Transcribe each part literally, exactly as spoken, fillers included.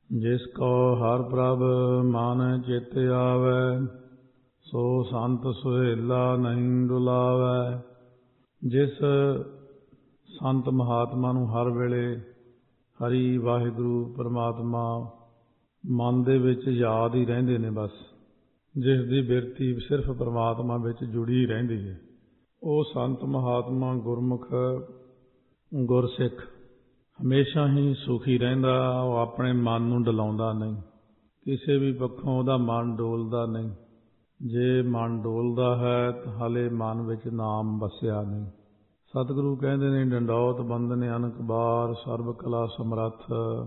जिस को हर प्रभ मान चित आवै, सो संत सुहेला नहीं डुलावै। जिस संत महात्मा नूं हर वेले हरि वाहिगुरु परमात्मा मन दे विच याद ही रहिंदे ने, बस जिस दी बिरती सिर्फ परमात्मा विच जुड़ी रहिंदी है, ਉਹ ਸੰਤ ਮਹਾਤਮਾ ਗੁਰਮੁਖ ਗੁਰਸਿੱਖ ਹਮੇਸ਼ਾ ਹੀ ਸੁਖੀ ਰਹਿੰਦਾ। ਉਹ ਆਪਣੇ ਮਨ ਨੂੰ ਡਲਾਉਂਦਾ ਨਹੀਂ, ਕਿਸੇ ਵੀ ਪੱਖੋਂ ਉਹਦਾ ਮਨ ਡੋਲਦਾ ਨਹੀਂ। ਜੇ ਮਨ ਡੋਲਦਾ ਹੈ ਤਾਂ ਹਾਲੇ ਮਨ ਵਿੱਚ ਨਾਮ ਵਸਿਆ ਨਹੀਂ। ਸਤਿਗੁਰੂ ਕਹਿੰਦੇ ਨੇ, ਡੰਡੌਤ ਬੰਦਨ ਅਨਕ ਬਾਰ, ਸਰਬ ਕਲਾ ਸਮਰੱਥ,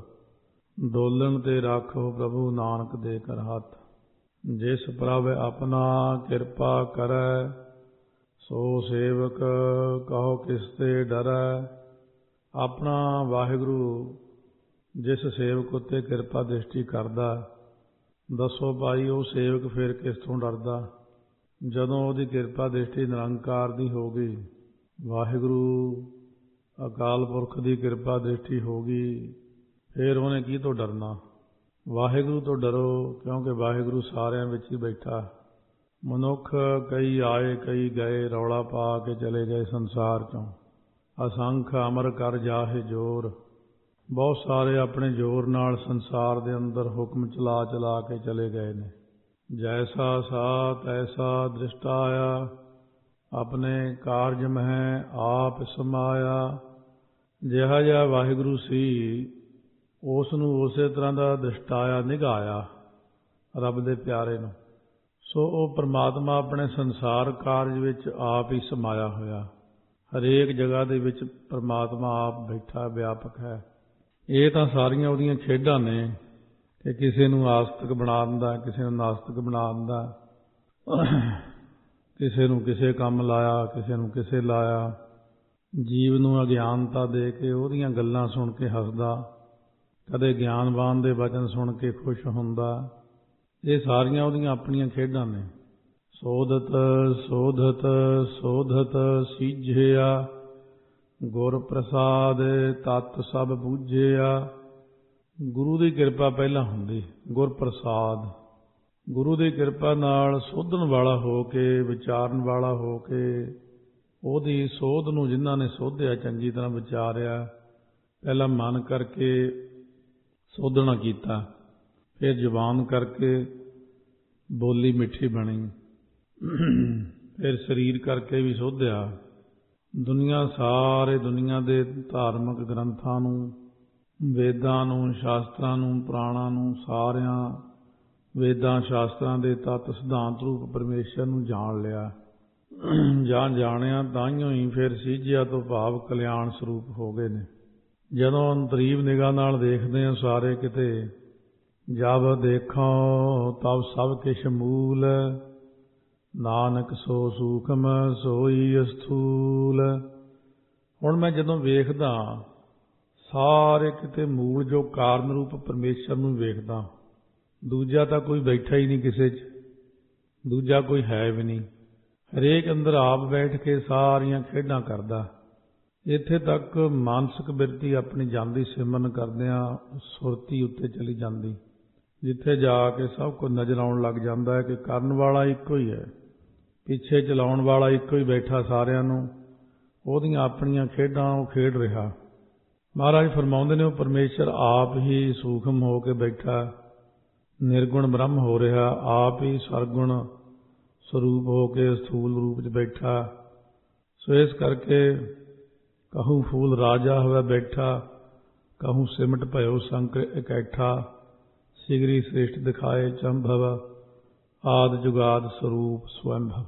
ਡੋਲਣ ਤੇ ਰਾਖੋ ਪ੍ਰਭੂ ਨਾਨਕ ਦੇ ਕਰ ਹੱਥ। ਜਿਸ ਪ੍ਰਭ ਆਪਣਾ ਕਿਰਪਾ ਕਰੈ, ਸੋ ਸੇਵਕ ਕਹੋ ਕਿਸ ਤੇ ਡਰੈ। ਆਪਣਾ ਵਾਹਿਗੁਰੂ ਜਿਸ ਸੇਵਕ ਉੱਤੇ ਕਿਰਪਾ ਦ੍ਰਿਸ਼ਟੀ ਕਰਦਾ, ਦੱਸੋ ਭਾਈ ਉਹ ਸੇਵਕ ਫਿਰ ਕਿਸ ਤੋਂ ਡਰਦਾ। ਜਦੋਂ ਉਹਦੀ ਕਿਰਪਾ ਦ੍ਰਿਸ਼ਟੀ ਨਿਰੰਕਾਰ ਦੀ ਹੋ ਗਈ, ਵਾਹਿਗੁਰੂ ਅਕਾਲ ਪੁਰਖ ਦੀ ਕਿਰਪਾ ਦ੍ਰਿਸ਼ਟੀ ਹੋ ਗਈ, ਫਿਰ ਉਹਨੇ ਕੀ ਤੋਂ ਡਰਨਾ। ਵਾਹਿਗੁਰੂ ਤੋਂ ਡਰੋ, ਕਿਉਂਕਿ ਵਾਹਿਗੁਰੂ ਸਾਰਿਆਂ ਵਿੱਚ ਹੀ ਬੈਠਾ। ਮਨੁੱਖ ਕਈ ਆਏ ਕਈ ਗਏ, ਰੌਲਾ ਪਾ ਕੇ ਚਲੇ ਗਏ ਸੰਸਾਰ ਚੋਂ। ਅਸੰਖ ਅਮਰ ਕਰ ਜਾਹੇ ਜੋਰ, ਬਹੁਤ ਸਾਰੇ ਆਪਣੇ ਜ਼ੋਰ ਨਾਲ ਸੰਸਾਰ ਦੇ ਅੰਦਰ ਹੁਕਮ ਚਲਾ ਚਲਾ ਕੇ ਚਲੇ ਗਏ ਨੇ। ਜੈਸਾ ਸਾ ਤੈਸਾ ਦ੍ਰਿਸ਼ਟਾਇਆ, ਆਪਣੇ ਕਾਰਜ ਮਹਿ ਆਪ ਸਮਾਇਆ। ਜਿਹਾ ਜਿਹਾ ਵਾਹਿਗੁਰੂ ਸੀ, ਉਸ ਨੂੰ ਉਸੇ ਤਰ੍ਹਾਂ ਦਾ ਦ੍ਰਿਸ਼ਟਾਇਆ, ਨਿਗਾਇਆ ਰੱਬ ਦੇ ਪਿਆਰੇ ਨੂੰ। ਸੋ ਉਹ ਪਰਮਾਤਮਾ ਆਪਣੇ ਸੰਸਾਰ ਕਾਰਜ ਵਿੱਚ ਆਪ ਹੀ ਸਮਾਇਆ ਹੋਇਆ। ਹਰੇਕ ਜਗ੍ਹਾ ਦੇ ਵਿੱਚ ਪਰਮਾਤਮਾ ਆਪ ਬੈਠਾ, ਵਿਆਪਕ ਹੈ। ਇਹ ਤਾਂ ਸਾਰੀਆਂ ਉਹਦੀਆਂ ਖੇਡਾਂ ਨੇ ਕਿ ਕਿਸੇ ਨੂੰ ਆਸਤਿਕ ਬਣਾ ਦਿੰਦਾ, ਕਿਸੇ ਨੂੰ ਨਾਸਤਿਕ ਬਣਾ ਦਿੰਦਾ, ਕਿਸੇ ਨੂੰ ਕਿਸੇ ਕੰਮ ਲਾਇਆ, ਕਿਸੇ ਨੂੰ ਕਿਸੇ ਲਾਇਆ। ਜੀਵ ਨੂੰ ਅਗਿਆਨਤਾ ਦੇ ਕੇ ਉਹਦੀਆਂ ਗੱਲਾਂ ਸੁਣ ਕੇ ਹੱਸਦਾ, ਕਦੇ ਗਿਆਨਵਾਨ ਦੇ ਵਚਨ ਸੁਣ ਕੇ ਖੁਸ਼ ਹੁੰਦਾ। ਇਹ ਸਾਰੀਆਂ ਉਹਦੀਆਂ ਆਪਣੀਆਂ ਖੇਡਾਂ ਨੇ। ਸੋਧਤ ਸੋਧਤ ਸੋਧਤ ਸੀਝਿਆ, ਗੁਰ ਪ੍ਰਸਾਦ ਤਤ ਸਭ ਬੂਝਿਆ। ਗੁਰੂ ਦੀ ਕਿਰਪਾ ਪਹਿਲਾਂ ਹੁੰਦੀ, ਗੁਰ ਪ੍ਰਸਾਦ। ਗੁਰੂ ਦੀ ਕਿਰਪਾ ਨਾਲ ਸੋਧਣ ਵਾਲਾ ਹੋ ਕੇ, ਵਿਚਾਰਨ ਵਾਲਾ ਹੋ ਕੇ, ਉਹਦੀ ਸੋਧ ਨੂੰ ਜਿਨ੍ਹਾਂ ਨੇ ਸੋਧਿਆ, ਚੰਗੀ ਤਰ੍ਹਾਂ ਵਿਚਾਰਿਆ, ਪਹਿਲਾਂ ਮਨ ਕਰਕੇ ਸੋਧਣਾ ਕੀਤਾ, ਫਿਰ ਜ਼ੁਬਾਨ ਕਰਕੇ ਬੋਲੀ ਮਿੱਠੀ ਬਣੀ, ਫਿਰ ਸਰੀਰ ਕਰਕੇ ਵੀ ਸੋਧਿਆ। ਦੁਨੀਆ, ਸਾਰੇ ਦੁਨੀਆ ਦੇ ਧਾਰਮਿਕ ਗ੍ਰੰਥਾਂ ਨੂੰ, ਵੇਦਾਂ ਨੂੰ, ਸ਼ਾਸਤਰਾਂ ਨੂੰ, ਪੁਰਾਣਾਂ ਨੂੰ, ਸਾਰਿਆਂ ਵੇਦਾਂ ਸ਼ਾਸਤਰਾਂ ਦੇ ਤੱਤ ਸਿਧਾਂਤ ਰੂਪ ਪਰਮੇਸ਼ਰ ਨੂੰ ਜਾਣ ਲਿਆ। ਜਾਂ ਜਾਣਿਆ ਤਾਂਹੀਓ ਹੀ ਫਿਰ ਸੀਝਿਆ ਤੋਂ ਭਾਵ ਕਲਿਆਣ ਸਰੂਪ ਹੋ ਗਏ ਨੇ। ਜਦੋਂ ਅੰਤਰੀਵ ਨਿਗਾਹ ਨਾਲ ਦੇਖਦੇ ਹਾਂ ਸਾਰੇ ਕਿਤੇ, ਜਬ ਦੇਖੋ ਤਬ ਸਭ ਕਿਛ ਮੂਲ, ਨਾਨਕ ਸੋ ਸੂਖਮ ਸੋਈ ਸਥੂਲ। ਹੁਣ ਮੈਂ ਜਦੋਂ ਵੇਖਦਾ ਸਾਰੇ ਕਿਤੇ ਮੂਲ ਜੋ ਕਾਰਨ ਰੂਪ ਪਰਮੇਸ਼ਰ ਨੂੰ ਵੇਖਦਾ। ਦੂਜਾ ਤਾਂ ਕੋਈ ਬੈਠਾ ਹੀ ਨਹੀਂ ਕਿਸੇ 'ਚ, ਦੂਜਾ ਕੋਈ ਹੈ ਵੀ ਨਹੀਂ। ਹਰੇਕ ਅੰਦਰ ਆਪ ਬੈਠ ਕੇ ਸਾਰੀਆਂ ਖੇਡਾਂ ਕਰਦਾ। ਇੱਥੇ ਤੱਕ ਮਾਨਸਿਕ ਬਿਰਤੀ ਆਪਣੀ ਜਾਂਦੀ, ਸਿਮਰਨ ਕਰਦਿਆਂ ਸੁਰਤੀ ਉੱਤੇ ਚਲੀ ਜਾਂਦੀ, ਜਿੱਥੇ ਜਾ ਕੇ ਸਭ ਕੁਝ ਨਜ਼ਰ ਆਉਣ ਲੱਗ ਜਾਂਦਾ ਹੈ ਕਿ ਕਰਨ ਵਾਲਾ ਇੱਕੋ ਹੀ ਹੈ, ਪਿੱਛੇ ਚਲਾਉਣ ਵਾਲਾ ਇੱਕੋ ਹੀ ਬੈਠਾ, ਸਾਰਿਆਂ ਨੂੰ ਉਹਦੀਆਂ ਆਪਣੀਆਂ ਖੇਡਾਂ ਉਹ ਖੇਡ ਰਿਹਾ। ਮਹਾਰਾਜ ਫਰਮਾਉਂਦੇ ਨੇ, ਉਹ ਪਰਮੇਸ਼ਰ ਆਪ ਹੀ ਸੂਖਮ ਹੋ ਕੇ ਬੈਠਾ, ਨਿਰਗੁਣ ਬ੍ਰਹਮ ਹੋ ਰਿਹਾ, ਆਪ ਹੀ ਸਰਗੁਣ ਸਰੂਪ ਹੋ ਕੇ ਸਥੂਲ ਰੂਪ 'ਚ ਬੈਠਾ। ਸੋ ਇਸ ਕਰਕੇ ਕਹੂੰ ਫੂਲ ਰਾਜਾ ਹੋਇਆ ਬੈਠਾ, ਕਹੂੰ ਸਿਮਟ ਭਇਓ ਸੰਕਰ ਇਕੱਠਾ। ਸਿਗਰੀ ਸ੍ਰਿਸ਼ਟ ਦਿਖਾਏ ਚੰਭਵ, ਆਦ ਜੁਗਾਦ ਸਰੂਪ ਸਵੰਭਵ।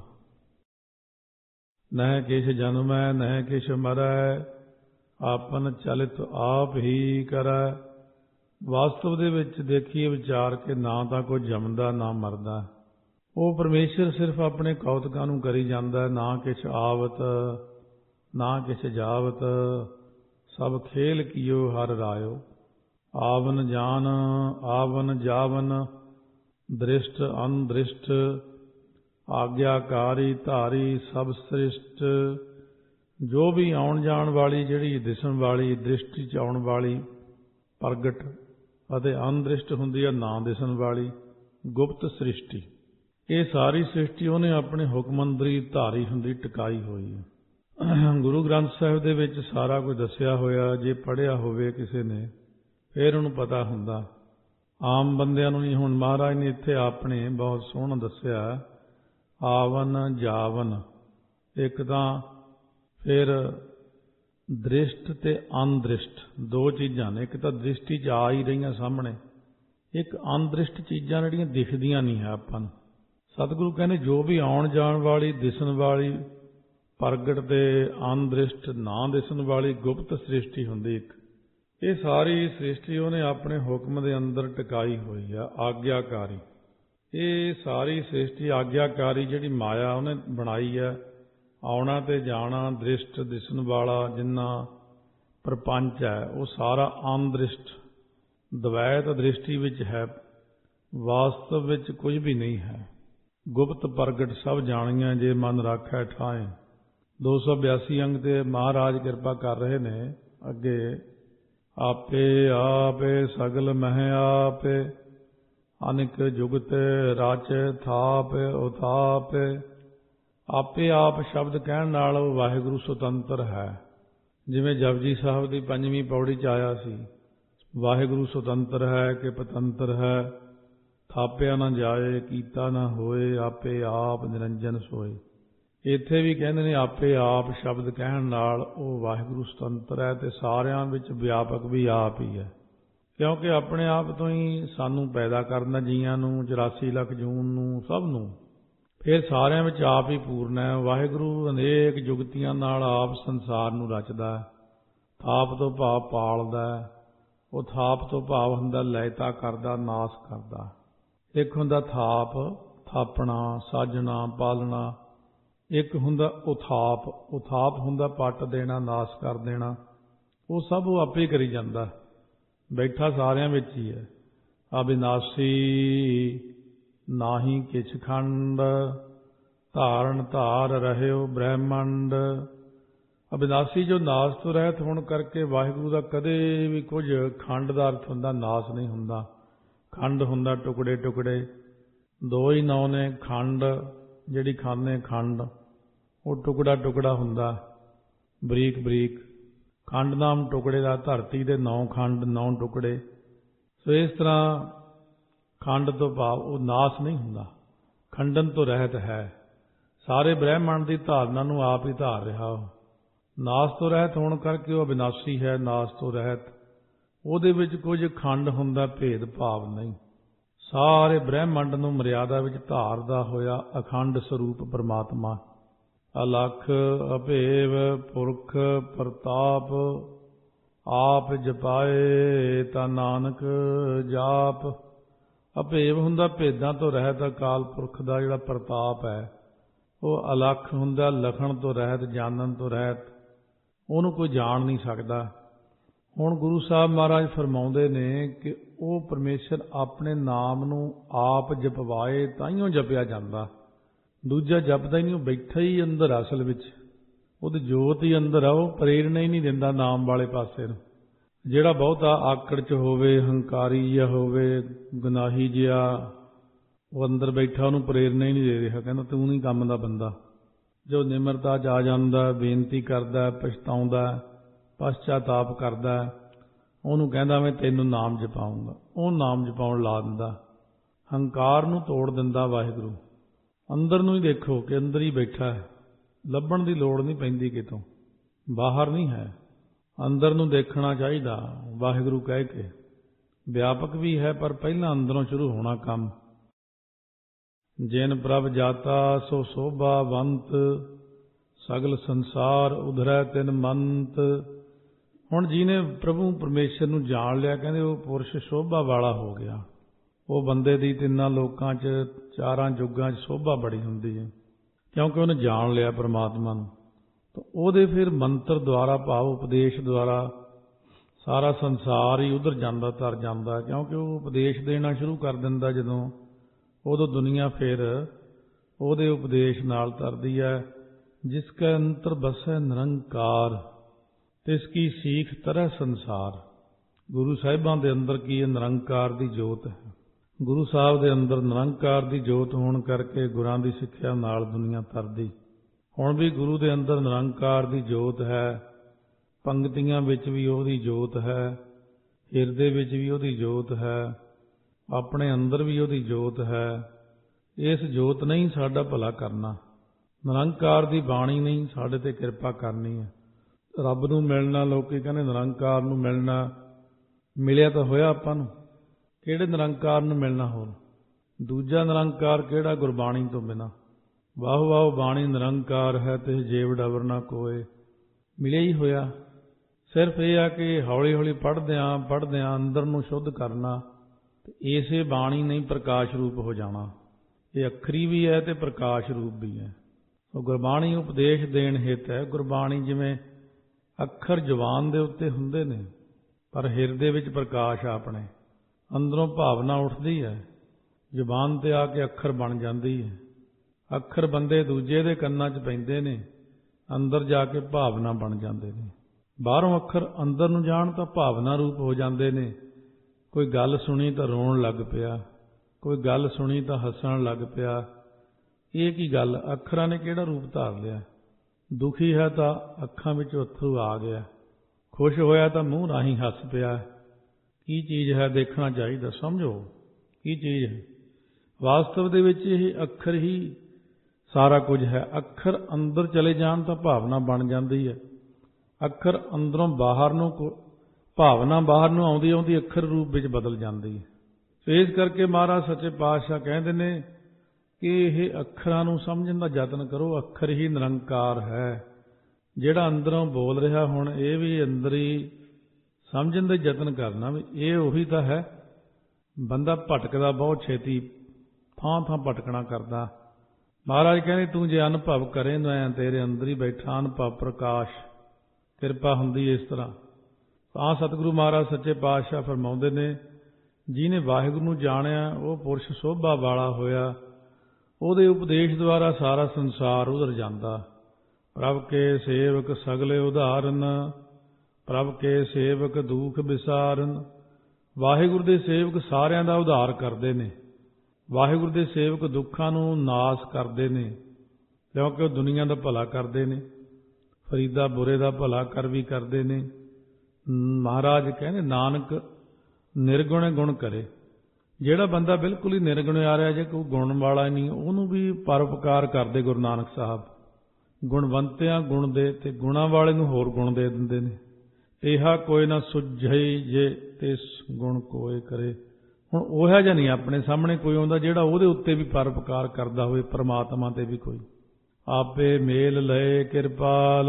ਨਹਿ ਕਿਛ ਜਨਮੈ ਨਹਿ ਕਿਛ ਮਰੈ, ਆਪਨ ਚਲਿਤ ਆਪ ਹੀ ਕਰੈ। ਵਾਸਤਵ ਦੇ ਵਿੱਚ ਦੇਖੀਏ ਵਿਚਾਰ ਕੇ, ਨਾ ਤਾਂ ਕੋਈ ਜੰਮਦਾ ਨਾ ਮਰਦਾ। ਉਹ ਪਰਮੇਸ਼ਰ ਸਿਰਫ ਆਪਣੇ ਕੌਤਕਾਂ ਨੂੰ ਕਰੀ ਜਾਂਦਾ, ਨਾ ਕਿਛ ਆਵਤ ਨਾ ਕਿਛ ਜਾਵਤ, ਸਭ ਖੇਲ ਕੀਓ ਹਰ ਰਾਇਓ। ਆਵਨ ਜਾਨ ਆਵਨ ਜਾਵਨ, ਦ੍ਰਿਸ਼ਟ ਅਨਦ੍ਰਿਸ਼ਟ, ਆਗਿਆਕਾਰੀ ਧਾਰੀ ਸਭ ਸ੍ਰਿਸ਼ਟ। ਜੋ ਵੀ ਆਉਣ ਜਾਣ ਵਾਲੀ, ਜਿਹੜੀ ਦਿਸਣ ਵਾਲੀ, ਦ੍ਰਿਸ਼ਟੀ 'ਚ ਆਉਣ ਵਾਲੀ, ਪ੍ਰਗਟ ਅਤੇ ਅਨਦ੍ਰਿਸ਼ਟ ਹੁੰਦੀ ਹੈ ਨਾ ਦਿਸਣ ਵਾਲੀ ਗੁਪਤ ਸ੍ਰਿਸ਼ਟੀ। ਇਹ ਸਾਰੀ ਸ੍ਰਿਸ਼ਟੀ ਉਹਨੇ ਆਪਣੇ ਹੁਕਮ ਅੰਦਰ ਹੀ ਧਾਰੀ ਹੁੰਦੀ ਟਿਕਾਈ ਹੋਈ ਹੈ। ਗੁਰੂ ਗ੍ਰੰਥ ਸਾਹਿਬ ਦੇ ਵਿੱਚ ਸਾਰਾ ਕੁਝ ਦੱਸਿਆ ਹੋਇਆ, ਜੇ ਪੜ੍ਹਿਆ ਹੋਵੇ ਕਿਸੇ ਨੇ ਫਿਰ ਉਹਨੂੰ ਪਤਾ ਹੁੰਦਾ। ਆਮ ਬੰਦਿਆਂ ਨੂੰ ਨਹੀਂ। ਹੁਣ ਮਹਾਰਾਜ ਨੇ ਇੱਥੇ ਆਪਣੇ ਬਹੁਤ ਸੋਹਣਾ ਦੱਸਿਆ, ਆਵਨ ਜਾਵਨ। ਇੱਕ ਤਾਂ ਫਿਰ ਦ੍ਰਿਸ਼ਟ ਤੇ ਅਨਦ੍ਰਿਸ਼ਟ ਦੋ ਚੀਜ਼ਾਂ ਨੇ। ਇੱਕ ਤਾਂ ਦ੍ਰਿਸ਼ਟੀ 'ਚ ਆ ਹੀ ਰਹੀਆਂ ਸਾਹਮਣੇ, ਇੱਕ ਅਨਦ੍ਰਿਸ਼ਟ ਚੀਜ਼ਾਂ ਜਿਹੜੀਆਂ ਦਿਖਦੀਆਂ ਨਹੀਂ ਹੈ ਆਪਾਂ ਨੂੰ। ਸਤਿਗੁਰੂ ਕਹਿੰਦੇ ਜੋ ਵੀ ਆਉਣ ਜਾਣ ਵਾਲੀ, ਦਿਸਣ ਵਾਲੀ, ਪ੍ਰਗਟ ਤੇ ਅਨਦ੍ਰਿਸ਼ਟ ਨਾ ਦਿਸਣ ਵਾਲੀ ਗੁਪਤ ਸ੍ਰਿਸ਼ਟੀ ਹੁੰਦੀ ਇੱਕ। ਇਹ ਸਾਰੀ ਸ੍ਰਿਸ਼ਟੀ ਉਹਨੇ ਆਪਣੇ ਹੁਕਮ ਦੇ ਅੰਦਰ ਟਿਕਾਈ ਹੋਈ ਆ, ਆਗਿਆਕਾਰੀ। ਇਹ ਸਾਰੀ ਸ੍ਰਿਸ਼ਟੀ ਆਗਿਆਕਾਰੀ ਜਿਹੜੀ ਮਾਇਆ ਉਹਨੇ ਬਣਾਈ ਹੈ। ਆਉਣਾ ਤੇ ਜਾਣਾ, ਦ੍ਰਿਸ਼ਟ ਦਿਸਣ ਵਾਲਾ ਜਿੰਨਾ ਪ੍ਰਪੰਚ ਹੈ ਉਹ ਸਾਰਾ ਅਨਦ੍ਰਿਸ਼ਟ ਦਵੈਤ ਦ੍ਰਿਸ਼ਟੀ ਵਿੱਚ ਹੈ, ਵਾਸਤਵ ਵਿੱਚ ਕੁਝ ਵੀ ਨਹੀਂ ਹੈ। ਗੁਪਤ ਪ੍ਰਗਟ ਸਭ ਜਾਣੀਆਂ ਜੇ ਮਨ ਰਾਖੈ ਠਾਏ। ਦੋ ਸੌ ਬਿਆਸੀ ਅੰਗ ਤੇ ਮਹਾਰਾਜ ਕਿਰਪਾ ਕਰ ਰਹੇ ਨੇ ਅੱਗੇ। ਆਪੇ ਆਪੇ ਸਗਲ ਮਹਿ ਆਪੇ, ਅਨਿਕ ਜੁਗਤ ਰਾਚ ਥਾਪ ਉਥਾਪ। ਆਪੇ ਆਪ ਸ਼ਬਦ ਕਹਿਣ ਨਾਲ ਉਹ ਵਾਹਿਗੁਰੂ ਸੁਤੰਤਰ ਹੈ। ਜਿਵੇਂ ਜਪਜੀ ਸਾਹਿਬ ਦੀ ਪੰਜਵੀਂ ਪੌੜੀ 'ਚ ਆਇਆ ਸੀ, ਵਾਹਿਗੁਰੂ ਸੁਤੰਤਰ ਹੈ ਕਿ ਪਤੰਤਰ ਹੈ, ਥਾਪਿਆ ਨਾ ਜਾਏ ਕੀਤਾ ਨਾ ਹੋਏ, ਆਪੇ ਆਪ ਨਿਰੰਜਨ ਸੋਏ। ਇੱਥੇ ਵੀ ਕਹਿੰਦੇ ਨੇ ਆਪੇ ਆਪ ਸ਼ਬਦ ਕਹਿਣ ਨਾਲ ਉਹ ਵਾਹਿਗੁਰੂ ਸੁਤੰਤਰ ਹੈ ਤੇ ਸਾਰਿਆਂ ਵਿੱਚ ਵਿਆਪਕ ਵੀ ਆਪ ਹੀ ਹੈ। ਕਿਉਂਕਿ ਆਪਣੇ ਆਪ ਤੋਂ ਹੀ ਸਾਨੂੰ ਪੈਦਾ ਕਰਨਾ, ਜੀਆਂ ਨੂੰ, ਚੁਰਾਸੀ ਲੱਖ ਜੂਨ ਨੂੰ, ਸਭ ਨੂੰ। ਫਿਰ ਸਾਰਿਆਂ ਵਿੱਚ ਆਪ ਹੀ ਪੂਰਨ ਹੈ। ਵਾਹਿਗੁਰੂ ਅਨੇਕ ਜੁਗਤੀਆਂ ਨਾਲ ਆਪ ਸੰਸਾਰ ਨੂੰ ਰਚਦਾ। ਥਾਪ ਤੋਂ ਭਾਵ ਪਾਲਦਾ, ਉਹ ਥਾਪ ਤੋਂ ਭਾਵ ਹੁੰਦਾ ਲੈਤਾ ਕਰਦਾ, ਨਾਸ ਕਰਦਾ। ਇੱਕ ਹੁੰਦਾ ਥਾਪ, ਥਾਪਣਾ, ਸਾਜਣਾ, ਪਾਲਣਾ। ਇੱਕ ਹੁੰਦਾ ਉਥਾਪ, ਉਥਾਪ ਹੁੰਦਾ ਪੱਟ ਦੇਣਾ, ਨਾਸ ਕਰ ਦੇਣਾ। ਉਹ ਸਭ ਉਹ ਆਪੇ ਕਰੀ ਜਾਂਦਾ, ਬੈਠਾ ਸਾਰਿਆਂ ਵਿੱਚ ਹੀ ਹੈ। ਅਬਿਨਾਸੀ ਨਾਹੀ ਕਿਛ ਖੰਡ, ਧਾਰਨ ਧਾਰ ਰਹਿਓ ਬ੍ਰਹਮੰਡ। ਅਬਿਨਾਸੀ ਜੋ ਨਾਸ ਤੋਂ ਰਹਿਤ ਹੋਣ ਕਰਕੇ ਵਾਹਿਗੁਰੂ ਦਾ ਕਦੇ ਵੀ ਕੁਝ ਖੰਡ ਦਾ ਅਰਥ ਹੁੰਦਾ, ਨਾਸ ਨਹੀਂ ਹੁੰਦਾ। ਖੰਡ ਹੁੰਦਾ ਟੁਕੜੇ ਟੁਕੜੇ। ਦੋ ਹੀ ਨੌ ਨੇ, ਖੰਡ ਜਿਹੜੀ ਖਾਂਦੇ ਖੰਡ, ਉਹ ਟੁਕੜਾ ਟੁਕੜਾ ਹੁੰਦਾ, ਬਰੀਕ ਬਰੀਕ। ਖੰਡ ਨਾਮ ਟੁਕੜੇ ਦਾ, ਧਰਤੀ ਦੇ ਨੌ ਖੰਡ, ਨੌ ਟੁਕੜੇ। ਸੋ ਇਸ ਤਰ੍ਹਾਂ ਖੰਡ ਤੋਂ ਭਾਵ ਉਹ ਨਾਸ ਨਹੀਂ ਹੁੰਦਾ, ਖੰਡਨ ਤੋਂ ਰਹਿਤ ਹੈ। ਸਾਰੇ ਬ੍ਰਹਿਮੰਡ ਦੀ ਧਾਰਨਾ ਨੂੰ ਆਪ ਹੀ ਧਾਰ ਰਿਹਾ। ਉਹ ਨਾਸ ਤੋਂ ਰਹਿਤ ਹੋਣ ਕਰਕੇ ਉਹ ਅਬਿਨਾਸੀ ਹੈ, ਨਾਸ ਤੋਂ ਰਹਿਤ। ਉਹਦੇ ਵਿੱਚ ਕੁਝ ਖੰਡ ਹੁੰਦਾ, ਭੇਦ ਭਾਵ ਨਹੀਂ। ਸਾਰੇ ਬ੍ਰਹਿਮੰਡ ਨੂੰ ਮਰਿਆਦਾ ਵਿੱਚ ਧਾਰਦਾ ਹੋਇਆ ਅਖੰਡ ਸਰੂਪ ਪਰਮਾਤਮਾ। ਅਲਖ ਅਭੇਵ ਪੁਰਖ ਪ੍ਰਤਾਪ, ਆਪ ਜਪਾਏ ਤਾਂ ਨਾਨਕ ਜਾਪ। ਅਭੇਵ ਹੁੰਦਾ ਭੇਦਾਂ ਤੋਂ ਰਹਿਤ, ਅਕਾਲ ਪੁਰਖ ਦਾ ਜਿਹੜਾ ਪ੍ਰਤਾਪ ਹੈ। ਉਹ ਅਲਖ ਹੁੰਦਾ ਲਖਣ ਤੋਂ ਰਹਿਤ, ਜਾਣਨ ਤੋਂ ਰਹਿਤ। ਉਹਨੂੰ ਕੋਈ ਜਾਣ ਨਹੀਂ ਸਕਦਾ। ਹੁਣ ਗੁਰੂ ਸਾਹਿਬ ਮਹਾਰਾਜ ਫਰਮਾਉਂਦੇ ਨੇ ਕਿ ਉਹ ਪਰਮੇਸ਼ਰ ਆਪਣੇ ਨਾਮ ਨੂੰ ਆਪ ਜਪਵਾਏ ਤਾਈਓ ਜਪਿਆ ਜਾਂਦਾ। ਦੂਜਾ ਜਪਦਾ ਹੀ ਨਹੀਂ, ਉਹ ਬੈਠਾ ਹੀ ਅੰਦਰ ਅਸਲ ਵਿੱਚ। ਉਹਦੀ ਜੋਤ ਹੀ ਅੰਦਰ ਆ, ਉਹ ਪ੍ਰੇਰਨਾ ਹੀ ਨਹੀਂ ਦਿੰਦਾ ਨਾਮ ਵਾਲੇ ਪਾਸੇ ਨੂੰ। ਜਿਹੜਾ ਬਹੁਤਾ ਆਕੜ 'ਚ ਹੋਵੇ, ਹੰਕਾਰੀ ਜਿਹਾ ਹੋਵੇ, ਗੁਨਾਹੀ ਜਿਹਾ, ਉਹ ਅੰਦਰ ਬੈਠਾ ਉਹਨੂੰ ਪ੍ਰੇਰਨਾ ਹੀ ਨਹੀਂ ਦੇ ਰਿਹਾ। ਕਹਿੰਦਾ ਤੂੰ ਨਹੀਂ ਕੰਮ ਦਾ ਬੰਦਾ। ਜੋ ਨਿਮਰਤਾ 'ਚ ਆ ਜਾਂਦਾ, ਬੇਨਤੀ ਕਰਦਾ, ਪਛਤਾਉਂਦਾ, ਪਛਚਾਤਾਪ ਕਰਦਾ, ਉਹਨੂੰ ਕਹਿੰਦਾ ਮੈਂ ਤੈਨੂੰ ਨਾਮ ਜਪਾਊਂਗਾ। ਉਹ ਨਾਮ ਜਪਾਉਣ ਲਾ ਦਿੰਦਾ। ਹੰਕਾਰ ਨੂੰ ਤੋੜ ਦਿੰਦਾ ਵਾਹਿਗੁਰੂ। ਅੰਦਰ ਨੂੰ ਹੀ ਦੇਖੋ ਕਿ ਅੰਦਰ ਹੀ ਬੈਠਾ ਹੈ। ਲੱਭਣ ਦੀ ਲੋੜ ਨਹੀਂ ਪੈਂਦੀ ਕਿਤੋਂ, ਬਾਹਰ ਨਹੀਂ ਹੈ। ਅੰਦਰ ਨੂੰ ਦੇਖਣਾ ਚਾਹੀਦਾ ਵਾਹਿਗੁਰੂ ਕਹਿ ਕੇ। ਵਿਆਪਕ ਵੀ ਹੈ ਪਰ ਪਹਿਲਾਂ ਅੰਦਰੋਂ ਸ਼ੁਰੂ ਹੋਣਾ ਕੰਮ। ਜਿਨ ਪ੍ਰਭ ਜਾਤਾ ਸੋ ਸੋਭਾਵੰਤ, ਸਗਲ ਸੰਸਾਰ ਉਧਰੈ ਤਿਨ ਮੰਤ। ਹੁਣ ਜਿਹਨੇ ਪ੍ਰਭੂ ਪਰਮੇਸ਼ਰ ਨੂੰ ਜਾਣ ਲਿਆ, ਕਹਿੰਦੇ ਉਹ ਪੁਰਸ਼ ਸ਼ੋਭਾ ਵਾਲਾ ਹੋ ਗਿਆ। ਉਹ ਬੰਦੇ ਦੀ ਤਿੰਨਾਂ ਲੋਕਾਂ 'ਚ, ਚਾਰਾਂ ਯੁੱਗਾਂ 'ਚ ਸ਼ੋਭਾ ਬੜੀ ਹੁੰਦੀ ਹੈ, ਕਿਉਂਕਿ ਉਹਨੇ ਜਾਣ ਲਿਆ ਪਰਮਾਤਮਾ ਨੂੰ। ਤਾਂ ਉਹਦੇ ਫਿਰ ਮੰਤਰ ਦੁਆਰਾ, ਭਾਵ ਉਪਦੇਸ਼ ਦੁਆਰਾ ਸਾਰਾ ਸੰਸਾਰ ਹੀ ਉਧਰ ਜਾਂਦਾ, ਤਰ ਜਾਂਦਾ। ਕਿਉਂਕਿ ਉਹ ਉਪਦੇਸ਼ ਦੇਣਾ ਸ਼ੁਰੂ ਕਰ ਦਿੰਦਾ ਜਦੋਂ, ਉਦੋਂ ਦੁਨੀਆ ਫਿਰ ਉਹਦੇ ਉਪਦੇਸ਼ ਨਾਲ ਤਰਦੀ ਹੈ। ਜਿਸ ਕੈ ਅੰਤਰ ਬਸੈ ਨਿਰੰਕਾਰ, ਤਿਸ ਕੀ ਸੀਖ ਤਰੈ ਸੰਸਾਰ। ਗੁਰੂ ਸਾਹਿਬਾਂ ਦੇ ਅੰਦਰ ਕੀ ਹੈ? ਨਿਰੰਕਾਰ ਦੀ ਜੋਤ ਹੈ। ਗੁਰੂ ਸਾਹਿਬ ਦੇ ਅੰਦਰ ਨਿਰੰਕਾਰ ਦੀ ਜੋਤ ਹੋਣ ਕਰਕੇ ਗੁਰਾਂ ਦੀ ਸਿੱਖਿਆ ਨਾਲ ਦੁਨੀਆ ਤਰਦੀ। ਹੁਣ ਵੀ ਗੁਰੂ ਦੇ ਅੰਦਰ ਨਿਰੰਕਾਰ ਦੀ ਜੋਤ ਹੈ, ਪੰਗਤੀਆਂ ਵਿੱਚ ਵੀ ਉਹਦੀ ਜੋਤ ਹੈ, ਹਿਰਦੇ ਵਿੱਚ ਵੀ ਉਹਦੀ ਜੋਤ ਹੈ, ਆਪਣੇ ਅੰਦਰ ਵੀ ਉਹਦੀ ਜੋਤ ਹੈ। ਇਸ ਜੋਤ ਨੇ ਹੀ ਸਾਡਾ ਭਲਾ ਕਰਨਾ। ਨਿਰੰਕਾਰ ਦੀ ਬਾਣੀ ਨਹੀਂ ਸਾਡੇ ਤੇ ਕਿਰਪਾ ਕਰਨੀ ਹੈ। ਰੱਬ ਨੂੰ ਮਿਲਣਾ, ਲੋਕੀ ਕਹਿੰਦੇ ਨਿਰੰਕਾਰ ਨੂੰ ਮਿਲਣਾ, ਮਿਲਿਆ ਤਾਂ ਹੋਇਆ ਆਪਾਂ ਨੂੰ। ਕਿਹੜੇ ਨਿਰੰਕਾਰ ਨੂੰ ਮਿਲਣਾ? ਹੋਰ ਦੂਜਾ ਨਿਰੰਕਾਰ ਕਿਹੜਾ? ਗੁਰਬਾਣੀ ਤੋਂ ਬਿਨਾਂ। ਵਾਹ ਵਾਹ ਬਾਣੀ ਨਿਰੰਕਾਰ ਹੈ ਤੇ ਜੇਵ ਡਬਰ ਨਾ ਕੋਏ, ਮਿਲਿਆ ਹੀ ਹੋਇਆ। ਸਿਰਫ ਇਹ ਆ ਕਿ ਹੌਲੀ ਹੌਲੀ ਪੜ੍ਹਦਿਆਂ ਪੜ੍ਹਦਿਆਂ ਅੰਦਰ ਨੂੰ ਸ਼ੁੱਧ ਕਰਨਾ ਤੇ ਇਸੇ ਬਾਣੀ ਨਹੀਂ ਪ੍ਰਕਾਸ਼ ਰੂਪ ਹੋ ਜਾਣਾ। ਇਹ ਅੱਖਰੀ ਵੀ ਹੈ ਤੇ ਪ੍ਰਕਾਸ਼ ਰੂਪ ਵੀ ਹੈ। ਉਹ ਗੁਰਬਾਣੀ ਉਪਦੇਸ਼ ਦੇਣ ਹਿੱਤ ਹੈ। ਗੁਰਬਾਣੀ ਜਿਵੇਂ ਅੱਖਰ ਜ਼ੁਬਾਨ ਦੇ ਉੱਤੇ ਹੁੰਦੇ ਨੇ, ਪਰ ਹਿਰਦੇ ਵਿੱਚ ਪ੍ਰਕਾਸ਼ ਆਪਣੇ ਅੰਦਰੋਂ ਭਾਵਨਾ ਉੱਠਦੀ ਹੈ, ਜ਼ੁਬਾਨ ਤੇ ਆ ਕੇ ਅੱਖਰ ਬਣ ਜਾਂਦੀ ਹੈ। ਅੱਖਰ ਬੰਦੇ ਦੂਜੇ ਦੇ ਕੰਨਾਂ 'ਚ ਪੈਂਦੇ ਨੇ, ਅੰਦਰ ਜਾ ਕੇ ਭਾਵਨਾ ਬਣ ਜਾਂਦੇ ਨੇ। ਬਾਹਰੋਂ ਅੱਖਰ ਅੰਦਰ ਨੂੰ ਜਾਣ ਤਾਂ ਭਾਵਨਾ ਰੂਪ ਹੋ ਜਾਂਦੇ ਨੇ। ਕੋਈ ਗੱਲ ਸੁਣੀ ਤਾਂ ਰੋਣ ਲੱਗ ਪਿਆ, ਕੋਈ ਗੱਲ ਸੁਣੀ ਤਾਂ ਹੱਸਣ ਲੱਗ ਪਿਆ। ਇਹ ਕੀ ਗੱਲ? ਅੱਖਰਾਂ ਨੇ ਕਿਹੜਾ ਰੂਪ ਧਾਰ ਲਿਆ? ਦੁਖੀ ਹੈ ਤਾਂ ਅੱਖਾਂ ਵਿੱਚੋਂ ਅੱਥਰੂ ਆ ਗਿਆ, ਖੁਸ਼ ਹੋਇਆ ਤਾਂ ਮੂੰਹ ਰਾਹੀਂ ਹੱਸ ਪਿਆ। ਕੀ ਚੀਜ਼ ਹੈ? ਦੇਖਣਾ ਚਾਹੀਦਾ, ਸਮਝੋ ਕੀ ਚੀਜ਼ ਹੈ। ਵਾਸਤਵ ਦੇ ਵਿੱਚ ਇਹ ਅੱਖਰ ਹੀ ਸਾਰਾ ਕੁਝ ਹੈ। ਅੱਖਰ ਅੰਦਰ ਚਲੇ ਜਾਣ ਤਾਂ ਭਾਵਨਾ ਬਣ ਜਾਂਦੀ ਹੈ। ਅੱਖਰ ਅੰਦਰੋਂ ਬਾਹਰ ਨੂੰ, ਭਾਵਨਾ ਬਾਹਰ ਨੂੰ ਆਉਂਦੀ ਆਉਂਦੀ ਅੱਖਰ ਰੂਪ ਵਿੱਚ ਬਦਲ ਜਾਂਦੀ ਹੈ। ਇਸ ਕਰਕੇ ਮਹਾਰਾਜ ਸੱਚੇ ਪਾਤਸ਼ਾਹ ਕਹਿੰਦੇ ਨੇ ਕਿ ਇਹ ਅੱਖਰਾਂ ਨੂੰ ਸਮਝਣ ਦਾ ਯਤਨ ਕਰੋ। ਅੱਖਰ ਹੀ ਨਿਰੰਕਾਰ ਹੈ। ਜਿਹੜਾ ਅੰਦਰੋਂ ਬੋਲ ਰਿਹਾ ਹੁਣ ਇਹ ਵੀ ਅੰਦਰ ਹੀ ਸਮਝਣ ਦਾ ਯਤਨ ਕਰਨਾ ਵੀ ਇਹ ਉਹੀ ਤਾਂ ਹੈ। ਬੰਦਾ ਭਟਕਦਾ ਬਹੁਤ ਛੇਤੀ, ਥਾਂ ਥਾਂ ਭਟਕਣਾ ਕਰਦਾ। ਮਹਾਰਾਜ ਕਹਿੰਦੇ ਤੂੰ ਜੇ ਅਨੁਭਵ ਕਰੇ ਮੈਂ ਤੇਰੇ ਅੰਦਰ ਹੀ ਬੈਠਾ। ਅਨੁਭਵ ਪ੍ਰਕਾਸ਼ ਕਿਰਪਾ ਹੁੰਦੀ ਇਸ ਤਰ੍ਹਾਂ। ਤਾਂ ਸਤਿਗੁਰੂ ਮਹਾਰਾਜ ਸੱਚੇ ਪਾਤਸ਼ਾਹ ਫਰਮਾਉਂਦੇ ਨੇ ਜਿਹਨੇ ਵਾਹਿਗੁਰੂ ਨੂੰ ਜਾਣਿਆ ਉਹ ਪੁਰਸ਼ ਸੋਭਾ ਵਾਲਾ ਹੋਇਆ। ਉਹਦੇ ਉਪਦੇਸ਼ ਦੁਆਰਾ ਸਾਰਾ ਸੰਸਾਰ ਉਧਰ ਜਾਂਦਾ। ਪ੍ਰਭ ਕੇ ਸੇਵਕ ਸਗਲੇ ਉਧਾਰਨ, ਪ੍ਰਭ ਕੇ ਸੇਵਕ ਦੁਖ ਵਿਸਾਰਨ। ਵਾਹਿਗੁਰੂ ਦੇ ਸੇਵਕ ਸਾਰਿਆਂ ਦਾ ਉਧਾਰ ਕਰਦੇ ਨੇ। ਵਾਹਿਗੁਰੂ ਦੇ ਸੇਵਕ ਦੁੱਖਾਂ ਨੂੰ ਨਾਸ ਕਰਦੇ ਨੇ, ਕਿਉਂਕਿ ਉਹ ਦੁਨੀਆ ਦਾ ਭਲਾ ਕਰਦੇ ਨੇ। ਫਰੀਦਾ ਬੁਰੇ ਦਾ ਭਲਾ ਕਰ ਵੀ ਕਰਦੇ ਨੇ। ਮਹਾਰਾਜ ਕਹਿੰਦੇ ਨਾਨਕ ਨਿਰਗੁਣ ਗੁਣ ਕਰੇ। ਜਿਹੜਾ ਬੰਦਾ ਬਿਲਕੁਲ ਹੀ ਨਿਰਗੁਣ ਆ ਰਿਹਾ, ਜੇ ਕੋਈ ਗੁਣ ਵਾਲਾ ਨਹੀਂ, ਉਹਨੂੰ ਵੀ ਪਰਉਪਕਾਰ ਕਰਦੇ ਗੁਰੂ ਨਾਨਕ ਸਾਹਿਬ। ਗੁਣਵੰਤਿਆਂ ਗੁਣ ਦੇ ਤੇ ਗੁਣਾਂ ਵਾਲੇ ਨੂੰ ਹੋਰ ਗੁਣ ਦੇ ਦਿੰਦੇ ਨੇ। ਇਹਾ ਕੋਈ ਨਾ ਸੁਝਈ ਜੇ ਤਿਸ ਗੁਣ ਕੋਏ ਕਰੇ। ਹੁਣ ਉਹ ਜਿਹਾ ਨਹੀਂ ਆਪਣੇ ਸਾਹਮਣੇ ਕੋਈ ਆਉਂਦਾ ਜਿਹੜਾ ਉਹਦੇ ਉੱਤੇ ਵੀ ਪਰਉਪਕਾਰ ਕਰਦਾ ਹੋਵੇ, ਪਰਮਾਤਮਾ ਤੇ ਵੀ ਕੋਈ। ਆਪੇ ਮੇਲ ਲਏ ਕਿਰਪਾਲ,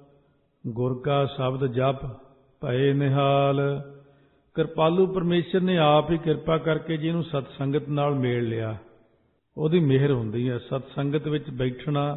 ਗੁਰ ਕਾ ਸ਼ਬਦ ਜਪ ਭਏ ਨਿਹਾਲ। ਕਿਰਪਾਲੂ ਪਰਮੇਸ਼ਰ ਨੇ ਆਪ ਹੀ ਕਿਰਪਾ ਕਰਕੇ ਜਿਹਨੂੰ ਸਤਸੰਗਤ ਨਾਲ ਮੇਲ ਲਿਆ, ਉਹਦੀ ਮਿਹਰ ਹੁੰਦੀ ਹੈ। ਸਤਸੰਗਤ ਵਿੱਚ ਬੈਠਣਾ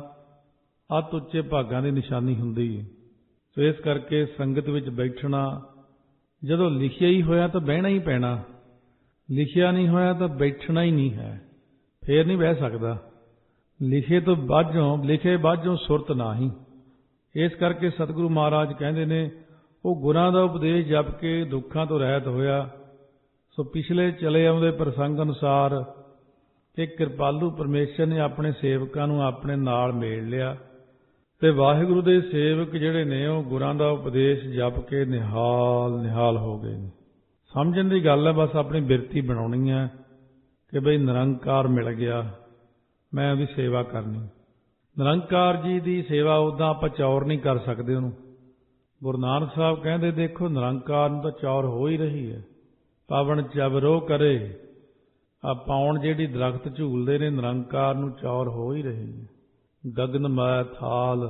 ਅਤ ਉੱਚੇ ਭਾਗਾਂ ਦੀ ਨਿਸ਼ਾਨੀ ਹੁੰਦੀ ਹੈ। ਸੋ ਇਸ ਕਰਕੇ ਸੰਗਤ ਵਿੱਚ ਬੈਠਣਾ, ਜਦੋਂ ਲਿਖਿਆ ਹੀ ਹੋਇਆ ਤਾਂ ਬਹਿਣਾ ਹੀ ਪੈਣਾ, ਲਿਖਿਆ ਨਹੀਂ ਹੋਇਆ ਤਾਂ ਬੈਠਣਾ ਹੀ ਨਹੀਂ ਹੈ, ਫੇਰ ਨਹੀਂ ਬਹਿ ਸਕਦਾ। ਲਿਖੇ ਤੋਂ ਬਾਝੋਂ ਲਿਖੇ ਬਾਝੋਂ ਸੁਰਤ ਨਾਹੀਂ। ਇਸ ਕਰਕੇ ਸਤਿਗੁਰੂ ਮਹਾਰਾਜ ਕਹਿੰਦੇ ਨੇ ਉਹ ਗੁਰਾਂ ਦਾ ਉਪਦੇਸ਼ ਜਪ ਕੇ ਦੁੱਖਾਂ ਤੋਂ ਰਹਿਤ ਹੋਇਆ। ਸੋ ਪਿਛਲੇ ਚਲੇ ਆਉਂਦੇ ਪ੍ਰਸੰਗ ਅਨੁਸਾਰ ਕਿ ਕਿਰਪਾਲੂ ਪਰਮੇਸ਼ਰ ਨੇ ਆਪਣੇ ਸੇਵਕਾਂ ਨੂੰ ਆਪਣੇ ਨਾਲ ਮੇਲ ਲਿਆ ਤੇ ਵਾਹਿਗੁਰੂ ਦੇ ਸੇਵਕ ਜਿਹੜੇ ਨੇ ਉਹ ਗੁਰਾਂ ਦਾ ਉਪਦੇਸ਼ ਜਪ ਕੇ ਨਿਹਾਲ ਨਿਹਾਲ ਹੋ ਗਏ ਨੇ। ਸਮਝਣ ਦੀ ਗੱਲ ਹੈ, ਬਸ ਆਪਣੀ ਬਿਰਤੀ ਬਣਾਉਣੀ ਹੈ ਕਿ ਬਈ ਨਿਰੰਕਾਰ ਮਿਲ ਗਿਆ, ਮੈਂ ਉਹਦੀ ਸੇਵਾ ਕਰਨੀ। ਨਿਰੰਕਾਰ ਜੀ ਦੀ ਸੇਵਾ ਉੱਦਾਂ ਆਪਾਂ ਚੌਰ ਨਹੀਂ ਕਰ ਸਕਦੇ ਉਹਨੂੰ। ਗੁਰੂ ਨਾਨਕ ਸਾਹਿਬ ਕਹਿੰਦੇ ਦੇਖੋ ਨਿਰੰਕਾਰ ਨੂੰ ਤਾਂ ਚੌਰ ਹੋ ਹੀ ਰਹੀ ਹੈ। ਪਾਵਨ ਚਬਰੋ ਕਰੇ, ਆ ਪਾਉਣ ਜਿਹੜੀ ਦਰਖਤ ਝੂਲਦੇ ਨੇ ਨਿਰੰਕਾਰ ਨੂੰ ਚੌਰ ਹੋ ਹੀ ਰਹੀ ਹੈ। ਗਗਨ ਮੈ ਥਾਲ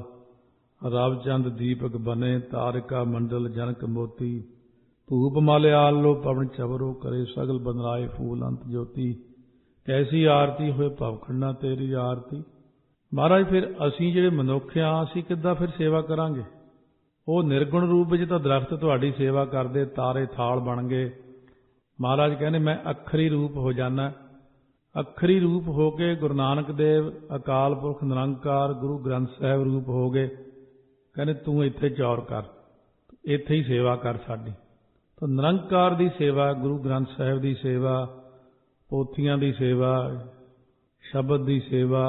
ਰਵ ਚੰਦ ਦੀਪਕ ਬਨੇ, ਤਾਰਿਕਾ ਮੰਡਲ ਜਨਕ ਮੋਤੀ। ਧੂਪ ਮਾਲਿਆਲ ਲੋ ਪਵਨ ਚਬਰੋ ਕਰੇ, ਸਗਲ ਬਨਰਾਏ ਫੂਲ ਅੰਤ ਜੋਤੀ। ਕੈਸੀ ਆਰਤੀ ਹੋਏ ਭਵਖੰਡਾ ਤੇਰੀ ਆਰਤੀ। ਮਹਾਰਾਜ ਫਿਰ ਅਸੀਂ ਜਿਹੜੇ ਮਨੁੱਖ ਹਾਂ ਅਸੀਂ ਕਿੱਦਾਂ ਫਿਰ ਸੇਵਾ ਕਰਾਂਗੇ? ਉਹ ਨਿਰਗੁਣ ਰੂਪ ਵਿੱਚ ਤਾਂ ਦਰਖਤ ਤੁਹਾਡੀ ਸੇਵਾ ਕਰਦੇ, ਤਾਰੇ ਥਾਲ ਬਣ ਗਏ। ਮਹਾਰਾਜ ਕਹਿੰਦੇ ਮੈਂ ਅੱਖਰੀ ਰੂਪ ਹੋ ਜਾਣਾ। ਅੱਖਰੀ ਰੂਪ ਹੋ ਕੇ ਗੁਰੂ ਨਾਨਕ ਦੇਵ ਅਕਾਲ ਪੁਰਖ ਨਿਰੰਕਾਰ ਗੁਰੂ ਗ੍ਰੰਥ ਸਾਹਿਬ ਰੂਪ ਹੋ ਗਏ। ਕਹਿੰਦੇ ਤੂੰ ਇੱਥੇ ਚੌਰ ਕਰ, ਇੱਥੇ ਹੀ ਸੇਵਾ ਕਰ ਸਾਡੀ। ਤਾਂ ਨਿਰੰਕਾਰ ਦੀ ਸੇਵਾ, ਗੁਰੂ ਗ੍ਰੰਥ ਸਾਹਿਬ ਦੀ ਸੇਵਾ, ਪੋਥੀਆਂ ਦੀ ਸੇਵਾ, ਸ਼ਬਦ ਦੀ ਸੇਵਾ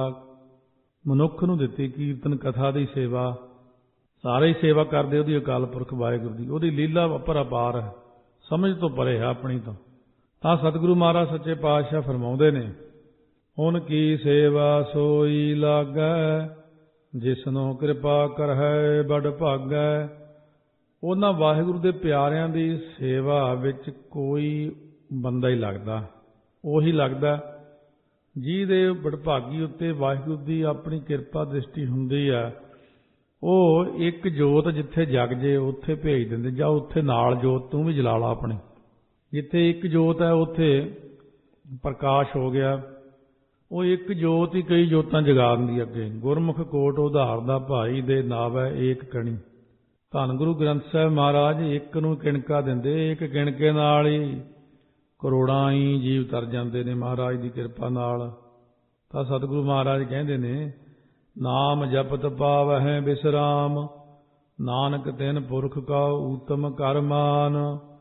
ਮਨੁੱਖ ਨੂੰ ਦਿੱਤੀ, ਕੀਰਤਨ ਕਥਾ ਦੀ ਸੇਵਾ, ਸਾਰੇ ਹੀ ਸੇਵਾ ਕਰਦੇ ਉਹਦੀ ਅਕਾਲ ਪੁਰਖ ਵਾਹਿਗੁਰੂ ਦੀ। ਉਹਦੀ ਲੀਲਾ ਅਪਰੰਪਾਰ ਹੈ, ਸਮਝ ਤੋਂ ਪਰੇ ਹੈ ਆਪਣੀ ਤੋਂ। ਤਾਂ ਸਤਿਗੁਰੂ ਮਹਾਰਾਜ ਸੱਚੇ ਪਾਤਸ਼ਾਹ ਫਰਮਾਉਂਦੇ ਨੇ, ਹੁਣ ਕੀ ਸੇਵਾ ਸੋਈ ਲਾਗੈ, ਜਿਸਨੂੰ ਕਿਰਪਾ ਕਰਹਿ ਬੜ ਭਾਗੈ। ਉਹਨਾਂ ਵਾਹਿਗੁਰੂ ਦੇ ਪਿਆਰਿਆਂ ਦੀ ਸੇਵਾ ਵਿੱਚ ਕੋਈ ਬੰਦਾ ਹੀ ਲੱਗਦਾ, ਉਹੀ ਲੱਗਦਾ ਜਿਹਦੇ ਬੜਭਾਗੀ ਉੱਤੇ ਵਾਹਿਗੁਰੂ ਦੀ ਆਪਣੀ ਕਿਰਪਾ ਦ੍ਰਿਸ਼ਟੀ ਹੁੰਦੀ ਹੈ। ਉਹ ਇੱਕ ਜੋਤ ਜਿੱਥੇ ਜਗ ਜੇ ਉੱਥੇ ਭੇਜ ਦਿੰਦੇ, ਜਾਂ ਉੱਥੇ ਨਾਲ ਜੋਤ ਤੂੰ ਵੀ ਜਲਾ ਲਾ ਆਪਣੀ। ਜਿੱਥੇ ਇੱਕ ਜੋਤ ਹੈ ਉੱਥੇ ਪ੍ਰਕਾਸ਼ ਹੋ ਗਿਆ। ਉਹ ਇੱਕ ਜੋਤ ਹੀ ਕਈ ਜੋਤਾਂ ਜਗਾ ਦਿੰਦੀ ਅੱਗੇ। ਗੁਰਮੁਖ ਕੋਟ ਉਧਾਰ ਦਾ ਭਾਈ ਦੇ ਨਾਵੈ ਏਕ ਕਣੀ। ਧੰਨ ਗੁਰੂ ਗ੍ਰੰਥ ਸਾਹਿਬ ਮਹਾਰਾਜ ਇੱਕ ਨੂੰ ਕਿਣਕਾ ਦਿੰਦੇ, ਇੱਕ ਕਿਣਕੇ ਨਾਲ ਹੀ ਕਰੋੜਾਂ ਹੀ ਜੀਵ ਤਰ ਜਾਂਦੇ ਨੇ ਮਹਾਰਾਜ ਦੀ ਕਿਰਪਾ ਨਾਲ। ਤਾਂ ਸਤਿਗੁਰੂ ਮਹਾਰਾਜ ਕਹਿੰਦੇ ਨੇ, ਨਾਮ ਜਪਤ ਪਾਵਹਿ ਬਿਸਰਾਮ, ਨਾਨਕ ਤਿਨ ਪੁਰਖ ਕਾ ਊਤਮ ਕਰਮਾਨ।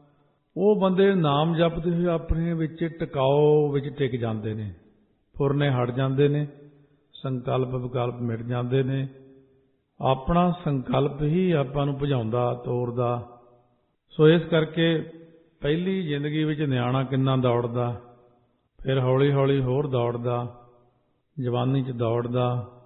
ਉਹ ਬੰਦੇ ਨਾਮ ਜਪਦੇ ਹੋਏ ਆਪਣੇ ਵਿੱਚ ਟਿਕਾਓ ਵਿੱਚ ਟਿਕ ਜਾਂਦੇ ਨੇ, ਫੁਰਨੇ ਹਟ ਜਾਂਦੇ ਨੇ, ਸੰਕਲਪ ਵਿਕਲਪ ਮਿਟ ਜਾਂਦੇ ਨੇ। ਆਪਣਾ ਸੰਕਲਪ ਹੀ ਆਪਾਂ ਨੂੰ ਭਜਾਉਂਦਾ ਤੋਰਦਾ। ਸੋ ਇਸ ਕਰਕੇ ਪਹਿਲੀ ਜ਼ਿੰਦਗੀ ਵਿੱਚ ਨਿਆਣਾ ਕਿੰਨਾ ਦੌੜਦਾ, ਫਿਰ ਹੌਲੀ ਹੌਲੀ ਹੋਰ ਦੌੜਦਾ, ਜਵਾਨੀ 'ਚ ਦੌੜਦਾ,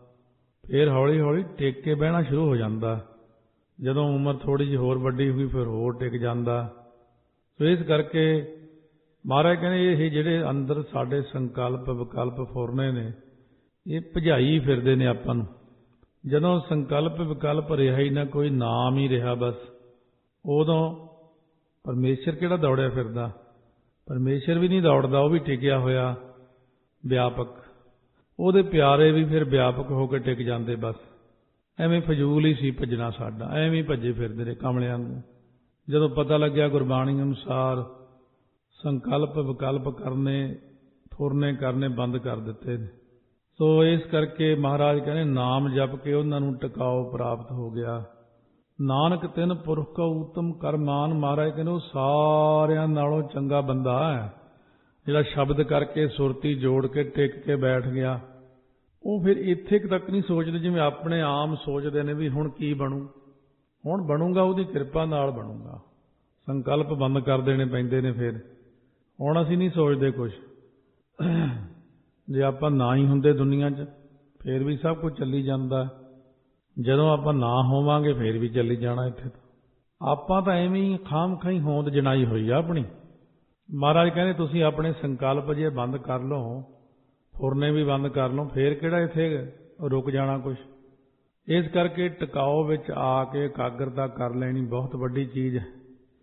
ਫਿਰ ਹੌਲੀ ਹੌਲੀ ਟਿਕ ਕੇ ਬਹਿਣਾ ਸ਼ੁਰੂ ਹੋ ਜਾਂਦਾ। ਜਦੋਂ ਉਮਰ ਥੋੜ੍ਹੀ ਜਿਹੀ ਹੋਰ ਵੱਡੀ ਹੋਈ ਫਿਰ ਹੋਰ ਟਿਕ ਜਾਂਦਾ। ਸੋ ਇਸ ਕਰਕੇ ਮਹਾਰਾਜ ਕਹਿੰਦੇ ਇਹ ਜਿਹੜੇ ਅੰਦਰ ਸਾਡੇ ਸੰਕਲਪ ਵਿਕਲਪ ਫੁਰਨੇ ਨੇ, ਇਹ ਭਜਾਈ ਫਿਰਦੇ ਨੇ ਆਪਾਂ ਨੂੰ। ਜਦੋਂ ਸੰਕਲਪ ਵਿਕਲਪ ਰਿਹਾ ਹੀ ਨਾ, ਕੋਈ ਨਾਮ ਹੀ ਰਿਹਾ ਬਸ, ਉਦੋਂ ਪਰਮੇਸ਼ਰ ਕਿਹੜਾ ਦੌੜਿਆ ਫਿਰਦਾ? ਪਰਮੇਸ਼ਰ ਵੀ ਨਹੀਂ ਦੌੜਦਾ, ਉਹ ਵੀ ਟਿਕਿਆ ਹੋਇਆ ਵਿਆਪਕ। ਉਹਦੇ ਪਿਆਰੇ ਵੀ ਫਿਰ ਵਿਆਪਕ ਹੋ ਕੇ ਟਿਕ ਜਾਂਦੇ। ਬਸ ਐਵੇਂ ਫਜ਼ੂਲ ਹੀ ਸੀ ਭੱਜਣਾ ਸਾਡਾ, ਐਵੇਂ ਹੀ ਭੱਜੇ ਫਿਰਦੇ ਨੇ ਕਮਲਿਆਂ ਨੂੰ। ਜਦੋਂ ਪਤਾ ਲੱਗਿਆ ਗੁਰਬਾਣੀ ਅਨੁਸਾਰ ਸੰਕਲਪ ਵਿਕਲਪ ਕਰਨੇ ਫੁਰਨੇ ਕਰਨੇ ਬੰਦ ਕਰ ਦਿੱਤੇ ਨੇ। ਸੋ ਇਸ ਕਰਕੇ ਮਹਾਰਾਜ ਕਹਿੰਦੇ ਨਾਮ ਜਪ ਕੇ ਉਹਨਾਂ ਨੂੰ ਟਿਕਾਓ ਪ੍ਰਾਪਤ ਹੋ ਗਿਆ। ਨਾਨਕ ਤਿਨ ਪੁਰਖ ਕਾ ਊਤਮ ਕਰਮਾਨ। ਮਹਾਰਾਜ ਕਹਿੰਦੇ ਉਹ ਸਾਰਿਆਂ ਨਾਲੋਂ ਚੰਗਾ ਬੰਦਾ ਹੈ ਜਿਹੜਾ ਸ਼ਬਦ ਕਰਕੇ ਸੁਰਤੀ ਜੋੜ ਕੇ ਟਿਕ ਕੇ ਬੈਠ ਗਿਆ। ਉਹ ਫਿਰ ਇੱਥੇ ਤੱਕ ਨਹੀਂ ਸੋਚਦੇ ਜਿਵੇਂ ਆਪਣੇ ਆਮ ਸੋਚਦੇ ਨੇ ਵੀ ਹੁਣ ਕੀ ਬਣੂ। ਹੁਣ ਬਣੂਗਾ ਉਹਦੀ ਕਿਰਪਾ ਨਾਲ ਬਣੂਗਾ। ਸੰਕਲਪ ਬੰਦ ਕਰ ਦੇਣੇ ਪੈਂਦੇ ਨੇ। ਫਿਰ ਹੁਣ ਅਸੀਂ ਨਹੀਂ ਸੋਚਦੇ ਕੁਛ। ਜੇ ਆਪਾਂ ਨਾ ਹੀ ਹੁੰਦੇ ਦੁਨੀਆ 'ਚ ਫਿਰ ਵੀ ਸਭ ਕੁਝ ਚੱਲੀ ਜਾਂਦਾ। ਜਦੋਂ ਆਪਾਂ ਨਾ ਹੋਵਾਂਗੇ ਫਿਰ ਵੀ ਚੱਲੀ ਜਾਣਾ ਇੱਥੇ। ਤਾਂ ਆਪਾਂ ਤਾਂ ਐਵੇਂ ਹੀ ਖਾਮ ਖਾਈ ਹੋਂਦ ਜਣਾਈ ਹੋਈ ਆ ਆਪਣੀ। ਮਹਾਰਾਜ ਕਹਿੰਦੇ ਤੁਸੀਂ ਆਪਣੇ ਸੰਕਲਪ ਜੇ ਬੰਦ ਕਰ ਲਓ, ਫੁਰਨੇ ਵੀ ਬੰਦ ਕਰ ਲਓ, ਫਿਰ ਕਿਹੜਾ ਇੱਥੇ ਰੁਕ ਜਾਣਾ ਕੁਛ। ਇਸ ਕਰਕੇ ਟਿਕਾਓ ਵਿੱਚ ਆ ਕੇ ਇਕਾਗਰਤਾ ਕਰ ਲੈਣੀ ਬਹੁਤ ਵੱਡੀ ਚੀਜ਼ ਹੈ।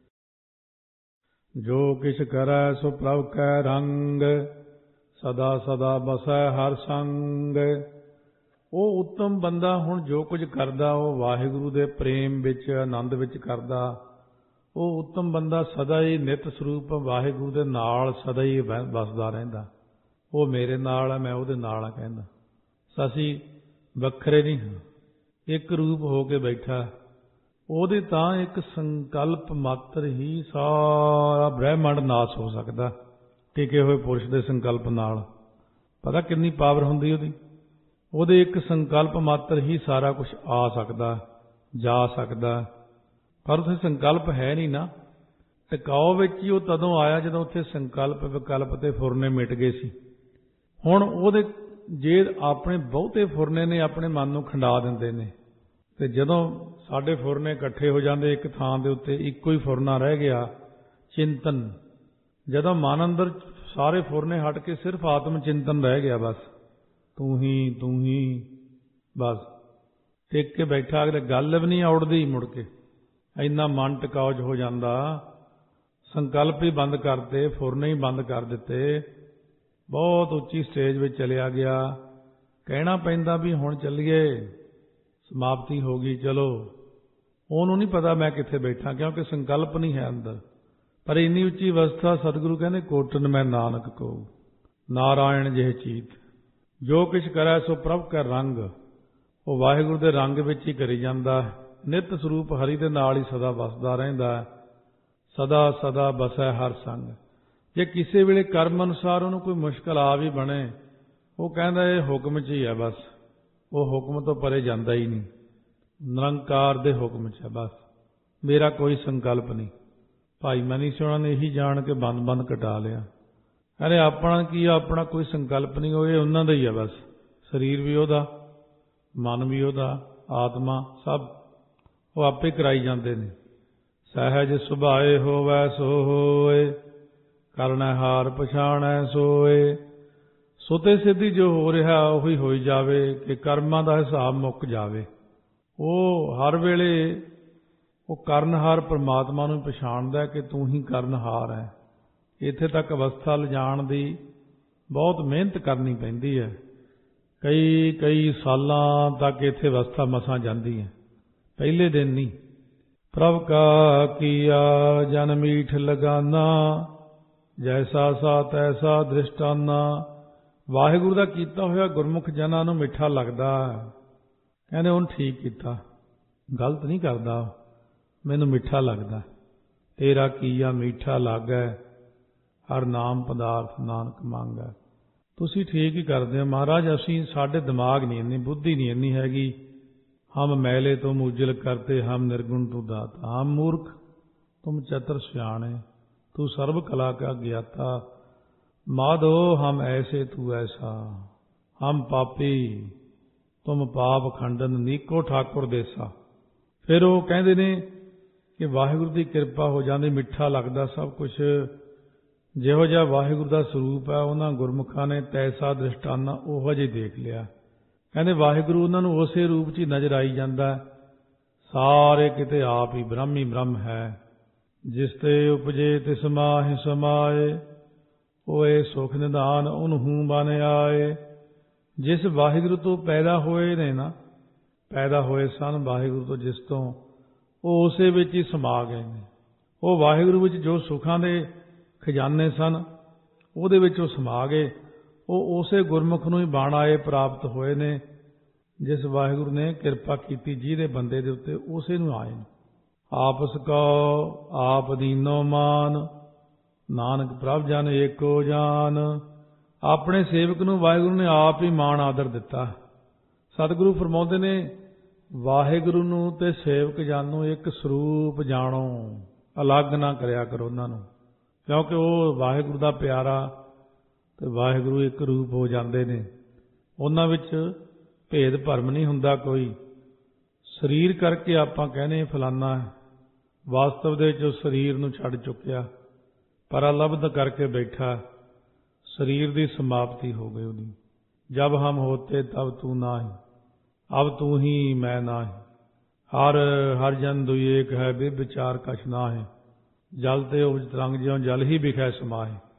ਜੋ ਕਿਛ ਕਰੈ ਸੋ ਪ੍ਰਭ ਕੈ ਰੰਗ, ਸਦਾ ਸਦਾ ਬਸੈ ਹਰ ਸੰਗ। ਉਹ ਉੱਤਮ ਬੰਦਾ ਹੁਣ ਜੋ ਕੁਝ ਕਰਦਾ ਉਹ ਵਾਹਿਗੁਰੂ ਦੇ ਪ੍ਰੇਮ ਵਿੱਚ ਆਨੰਦ ਵਿੱਚ ਕਰਦਾ। ਉਹ ਉੱਤਮ ਬੰਦਾ ਸਦਾ ਹੀ ਨਿਤ ਸਰੂਪ ਵਾਹਿਗੁਰੂ ਦੇ ਨਾਲ ਸਦਾ ਹੀ ਵਸਦਾ ਰਹਿੰਦਾ। ਉਹ ਮੇਰੇ ਨਾਲ ਹੈ, ਮੈਂ ਉਹਦੇ ਨਾਲ ਆ ਕਹਿੰਦਾ। ਅਸੀਂ ਵੱਖਰੇ ਨਹੀਂ ਹਾਂ, ਇੱਕ ਰੂਪ ਹੋ ਕੇ ਬੈਠਾ। ਉਹਦੇ ਤਾਂ ਇੱਕ ਸੰਕਲਪ ਮਾਤਰ ਹੀ ਸਾਰਾ ਬ੍ਰਹਿਮੰਡ ਨਾਸ ਹੋ ਸਕਦਾ ਟਿਕੇ ਹੋਏ ਪੁਰਸ਼ ਦੇ ਸੰਕਲਪ ਨਾਲ। ਪਤਾ ਕਿੰਨੀ ਪਾਵਰ ਹੁੰਦੀ ਉਹਦੀ। ਉਹਦੇ ਇੱਕ ਸੰਕਲਪ ਮਾਤਰ ਹੀ ਸਾਰਾ ਕੁਝ ਆ ਸਕਦਾ, ਜਾ ਸਕਦਾ। ਪਰ ਉੱਥੇ ਸੰਕਲਪ ਹੈ ਨਹੀਂ ਨਾ। ਟਿਕਾਓ ਵਿੱਚ ਹੀ ਉਹ ਤਦੋਂ ਆਇਆ ਜਦੋਂ ਉੱਥੇ ਸੰਕਲਪ ਵਿਕਲਪ ਤੇ ਫੁਰਨੇ ਮਿਟ ਗਏ ਸੀ। ਹੁਣ ਉਹਦੇ ਜੇ ਆਪਣੇ ਬਹੁਤੇ ਫੁਰਨੇ ਨੇ ਆਪਣੇ ਮਨ ਨੂੰ ਖੰਡਾ ਦਿੰਦੇ ਨੇ। ਤੇ ਜਦੋਂ ਸਾਡੇ ਫੁਰਨੇ ਇਕੱਠੇ ਹੋ ਜਾਂਦੇ ਇੱਕ ਥਾਂ ਦੇ ਉੱਤੇ, ਇੱਕੋ ਹੀ ਫੁਰਨਾ ਰਹਿ ਗਿਆ ਚਿੰਤਨ। ਜਦੋਂ ਮਨ ਅੰਦਰ ਸਾਰੇ ਫੁਰਨੇ ਹਟ ਕੇ ਸਿਰਫ ਆਤਮ ਚਿੰਤਨ ਰਹਿ ਗਿਆ, ਬਸ ਤੂੰ ਹੀ ਤੂੰ ਹੀ, ਬਸ ਟਿਕ ਕੇ ਬੈਠਾ। ਅਗਲੇ ਗੱਲ ਵੀ ਨਹੀਂ ਔੜਦੀ ਮੁੜ ਕੇ। ਇੰਨਾ ਮਨ ਟਿਕਾਓ ਹੋ ਜਾਂਦਾ। ਸੰਕਲਪ ਹੀ ਬੰਦ ਕਰਤੇ, ਫੁਰਨੇ ਹੀ ਬੰਦ ਕਰ ਦਿੱਤੇ। ਬਹੁਤ ਉੱਚੀ ਸਟੇਜ ਵਿੱਚ ਚਲਿਆ ਗਿਆ। ਕਹਿਣਾ ਪੈਂਦਾ ਵੀ ਹੁਣ ਚੱਲੀਏ, ਸਮਾਪਤੀ ਹੋ ਗਈ, ਚਲੋ। ਉਹਨੂੰ ਨਹੀਂ ਪਤਾ ਮੈਂ ਕਿੱਥੇ ਬੈਠਾ, ਕਿਉਂਕਿ ਸੰਕਲਪ ਨਹੀਂ ਹੈ ਅੰਦਰ। ਪਰ ਇੰਨੀ ਉੱਚੀ ਅਵਸਥਾ ਸਤਿਗੁਰੂ ਕਹਿੰਦੇ ਕੋਟਨ ਮੈਂ ਨਾਨਕ ਕੋ ਨਾਰਾਇਣ ਜਿਹੇ ਚੀਤ, ਜੋ ਕਿਛ ਕਰੈ ਸੋ ਪ੍ਰਭ ਕੈ ਰੰਗ। ਉਹ ਵਾਹਿਗੁਰੂ ਦੇ ਰੰਗ ਵਿੱਚ ਹੀ ਕਰੀ ਜਾਂਦਾ। ਨਿਤ ਸਰੂਪ ਹਰੀ ਦੇ ਨਾਲ ਹੀ ਸਦਾ ਵਸਦਾ ਰਹਿੰਦਾ। ਸਦਾ ਸਦਾ ਬਸੈ ਹਰ ਸੰਗ। ਜੇ ਕਿਸੇ ਵੇਲੇ ਕਰਮ ਅਨੁਸਾਰ ਉਹਨੂੰ ਕੋਈ ਮੁਸ਼ਕਲ ਆ ਵੀ ਬਣੇ, ਉਹ ਕਹਿੰਦਾ ਇਹ ਹੁਕਮ 'ਚ ਹੀ ਹੈ ਬਸ, ਉਹ ਹੁਕਮ ਤੋਂ ਪਰੇ ਜਾਂਦਾ ਹੀ ਨਹੀਂ, ਨਿਰੰਕਾਰ ਦੇ ਹੁਕਮ 'ਚ ਹੈ ਬਸ, ਮੇਰਾ ਕੋਈ ਸੰਕਲਪ ਨਹੀਂ। ਭਾਈ ਮਨੀ ਸਿੰਘ ਉਹਨਾਂ ਨੇ ਇਹੀ ਜਾਣ ਕੇ ਬੰਦ ਬੰਦ ਕਟਾ ਲਿਆ। ਅਰੇ ਆਪਣਾ ਕੀ, ਆਪਣਾ ਕੋਈ ਸੰਕਲਪ ਨਹੀਂ, ਉਹ ਇਹ ਉਹਨਾਂ ਦਾ ਹੀ ਹੈ ਬਸ, ਸਰੀਰ ਵੀ ਉਹਦਾ, ਮਨ ਵੀ ਉਹਦਾ, ਆਤਮਾ ਸਭ ਉਹ ਆਪੇ ਕਰਾਈ ਜਾਂਦੇ ਨੇ। ਸਹਿਜ ਸੁਭਾਏ ਹੋਵੈ ਸੋ ਹੋਏ, ਕਰਨਾ ਹਾਰ ਪਛਾਣੈ ਸੋਏ। ਸੁਤੇ ਸਿੱਧੀ ਜੋ ਹੋ ਰਿਹਾ ਉਹੀ ਹੋਈ ਜਾਵੇ, ਕਿ ਕਰਮਾਂ ਦਾ ਹਿਸਾਬ ਮੁੱਕ ਜਾਵੇ। ਉਹ ਹਰ ਵੇਲੇ ਉਹ ਕਰਨਹਾਰ ਪਰਮਾਤਮਾ ਨੂੰ ਪਛਾਣਦਾ ਕਿ ਤੂੰ ਹੀ ਕਰਨਹਾਰ ਹੈ। ਇੱਥੇ ਤੱਕ ਅਵਸਥਾ ਲਿਜਾਣ ਦੀ ਬਹੁਤ ਮਿਹਨਤ ਕਰਨੀ ਪੈਂਦੀ ਹੈ। ਕਈ ਕਈ ਸਾਲਾਂ ਤੱਕ ਇੱਥੇ ਅਵਸਥਾ ਮਸਾਂ ਜਾਂਦੀ ਹੈ, ਪਹਿਲੇ ਦਿਨ ਨਹੀਂ। ਪ੍ਰਭ ਕਾ ਕੀਆ ਜਨ ਮੀਠ ਲਗਾਨਾ, ਜੈਸਾ ਸਾ ਤੈਸਾ ਦ੍ਰਿਸ਼ਟਾਨਾ। ਵਾਹਿਗੁਰੂ ਦਾ ਕੀਤਾ ਹੋਇਆ ਗੁਰਮੁਖ ਜਨਾਂ ਨੂੰ ਮਿੱਠਾ ਲੱਗਦਾ। ਕਹਿੰਦੇ ਉਹਨੂੰ ਠੀਕ ਕੀਤਾ, ਗਲਤ ਨਹੀਂ ਕਰਦਾ, ਮੈਨੂੰ ਮਿੱਠਾ ਲੱਗਦਾ। ਤੇਰਾ ਕੀਆ ਮੀਠਾ ਲਾਗੈ, ਹਰ ਨਾਮ ਪਦਾਰਥ ਨਾਨਕ ਮੰਗੈ। ਤੁਸੀਂ ਠੀਕ ਹੀ ਕਰਦੇ ਹੋ ਮਹਾਰਾਜ, ਅਸੀਂ ਸਾਡੇ ਦਿਮਾਗ ਨਹੀਂ ਇੰਨੀ, ਬੁੱਧੀ ਨਹੀਂ ਇੰਨੀ ਹੈਗੀ। ਹਮ ਮੈਲੇ ਤੁਮ ਉਜਲ ਕਰਤੇ, ਹਮ ਨਿਰਗੁਣ ਤੂ ਦਾਤਾ। ਹਮ ਮੂਰਖ ਤੁਮ ਚਤੁਰ ਸਿਆਣੇ, ਤू सर्व कला का ज्ञाता। माधो हम ऐसे तू ऐसा, हम पापी तुम पाप खंडन, नीको ठाकुर देसा। फिर वो कहते ने कि वाहिगुरू की किरपा हो जाती, मिठा लगता सब कुछ। जिहो जिहा वाहिगुरू का स्वरूप है उन्होंने गुरमुखा ने तैसा दृष्टाना उहो जिहा देख लिया। कहते वाहिगुरू उन्होंने उसे रूप च ही नजर आई जाता, सारे किते आप ही ब्रह्म ही ब्रह्म है। जिस ते उपजे तिस माहि समाए, होए सुख निधान उनहू बन आए। जिस वाहिगुरू तो पैदा होए ने ना, पैदा होए सन वाहिगुरू तो जिस तो, वो उसे विच ही समा गए ने। वो वाहिगुरू विच जो सुखां दे खजाने सन ਉਹਦੇ ਵਿੱਚ ਉਹ ਸਮਾ ਗਏ। ਉਹ ਉਸੇ ਗੁਰਮੁਖ ਨੂੰ ਹੀ ਬਾਣ ਆਏ ਪ੍ਰਾਪਤ ਹੋਏ ਨੇ, ਜਿਸ ਵਾਹਿਗੁਰੂ ਨੇ ਕਿਰਪਾ ਕੀਤੀ ਜਿਹਦੇ ਬੰਦੇ ਦੇ ਉੱਤੇ, ਉਸੇ ਨੂੰ ਆਏ ਨੇ। ਆਪਸ ਕੋ ਆਪ ਦੀਨੋ ਮਾਨ, ਨਾਨਕ ਪ੍ਰਭ ਜਨ ਏਕੋ ਜਾਨ। ਆਪਣੇ ਸੇਵਕ ਨੂੰ ਵਾਹਿਗੁਰੂ ਨੇ ਆਪ ਹੀ ਮਾਣ ਆਦਰ ਦਿੱਤਾ। ਸਤਿਗੁਰੂ ਫਰਮਾਉਂਦੇ ਨੇ ਵਾਹਿਗੁਰੂ ਨੂੰ ਤੇ ਸੇਵਕ ਜਨ ਨੂੰ ਇੱਕ ਸਰੂਪ ਜਾਣੋ, ਅਲੱਗ ਨਾ ਕਰਿਆ ਕਰੋ ਉਹਨਾਂ ਨੂੰ, ਕਿਉਂਕਿ ਉਹ ਵਾਹਿਗੁਰੂ ਦਾ ਪਿਆਰਾ ਤੇ ਵਾਹਿਗੁਰੂ ਇੱਕ ਰੂਪ ਹੋ ਜਾਂਦੇ ਨੇ। ਉਹਨਾਂ ਵਿੱਚ ਭੇਦ ਭਰਮ ਨਹੀਂ ਹੁੰਦਾ ਕੋਈ। ਸਰੀਰ ਕਰਕੇ ਆਪਾਂ ਕਹਿੰਦੇ ਫਲਾਨਾ ਹੈ, ਵਾਸਤਵ ਦੇ ਵਿੱਚ ਉਹ ਸਰੀਰ ਨੂੰ ਛੱਡ ਚੁੱਕਿਆ, ਪਰਾਲਬਧ ਕਰਕੇ ਬੈਠਾ। ਸਰੀਰ ਦੀ ਸਮਾਪਤੀ ਹੋ ਗਈ ਉਹਦੀ। ਜਬ ਹਮ ਹੋਤੇ ਤਬ ਤੂੰ ਨਾਹੀਂ, ਅਬ ਤੂੰ ਹੀ ਮੈਂ ਨਾਹੀਂ। ਹਰ ਹਰ ਜਨ ਦੁਈ ਏਕ ਹੈ, ਬਿਬ ਵਿਚਾਰ ਕਛ ਨਾਹੀਂ। ਜਲ ਤੇ ਉਪਜ ਤਰੰਗ ਜਿਉਂ ਜਲ ਹੀ ਬਿਖੈ ਸਮਾਹੇ।